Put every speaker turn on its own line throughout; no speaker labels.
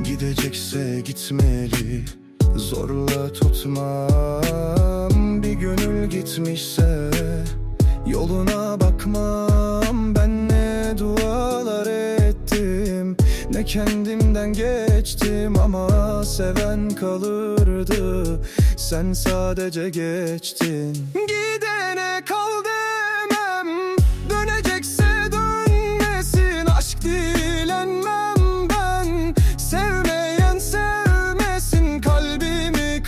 Gidecekse gitmeli, zorla tutmam. Bir gönül gitmişse yoluna bakmam. Ben ne dualar ettim, ne kendimden geçtim, ama seven kalırdı, sen sadece geçtin. Gidene kal demem, dönecekse dönmesin. Aşk dilenmem ben, sevmeyen sevmesin. Kalbimi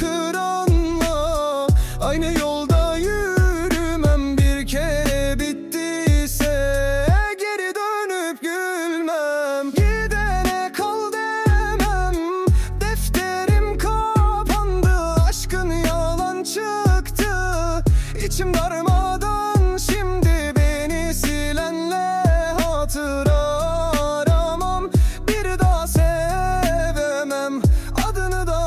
kıranla aynı yolda yürümem. Bir kere bittiyse geri dönüp gülmem. Gidene kal demem, defterim kapandı. Aşkın yalan çıktı, içim darmadan. Şimdi beni silenle hatıra aramam. Bir daha sevemem, adını da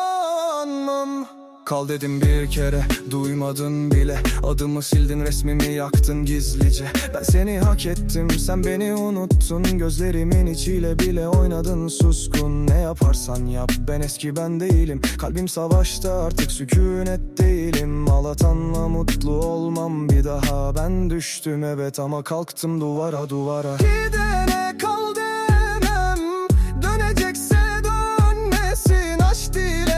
anmam. Kal dedim bir kere, duymadın bile. Adımı sildin, resmimi yaktın gizlice. Ben seni hak ettim, sen beni unuttun. Gözlerimin içiyle bile oynadın suskun. Ne yaparsan yap, ben eski ben değilim. Kalbim savaşta, artık sükunet değilim. Ağlatanla mutlu olmam bir daha. Ben düştüm evet, ama kalktım duvara duvara. Gidene kal demem, dönecekse dönmesin. Aşk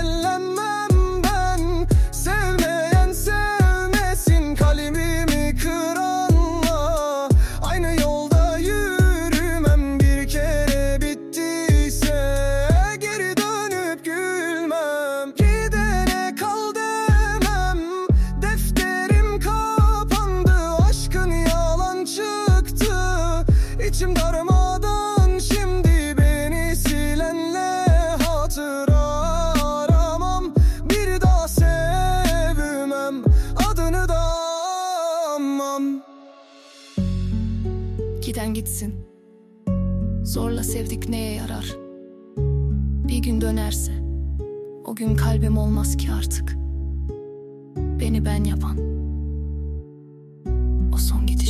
dilenmem ben, sevmeyen sevmesin. Kalbimi kıranla aynı yolda yürümem. Bir kere bittiyse geri dönüp gülmem. Gidene kal demem, defterim kapandı. Aşkın yalan çıktı, içim darmadan. Şimdi beni silenle hatıra aramam. Bir daha sevmem, adını da anmam.
Giden gitsin, zorla sevdik neye yarar? Bir gün dönerse, o gün kalbim olmaz ki artık. Beni ben yapan o son gidiş.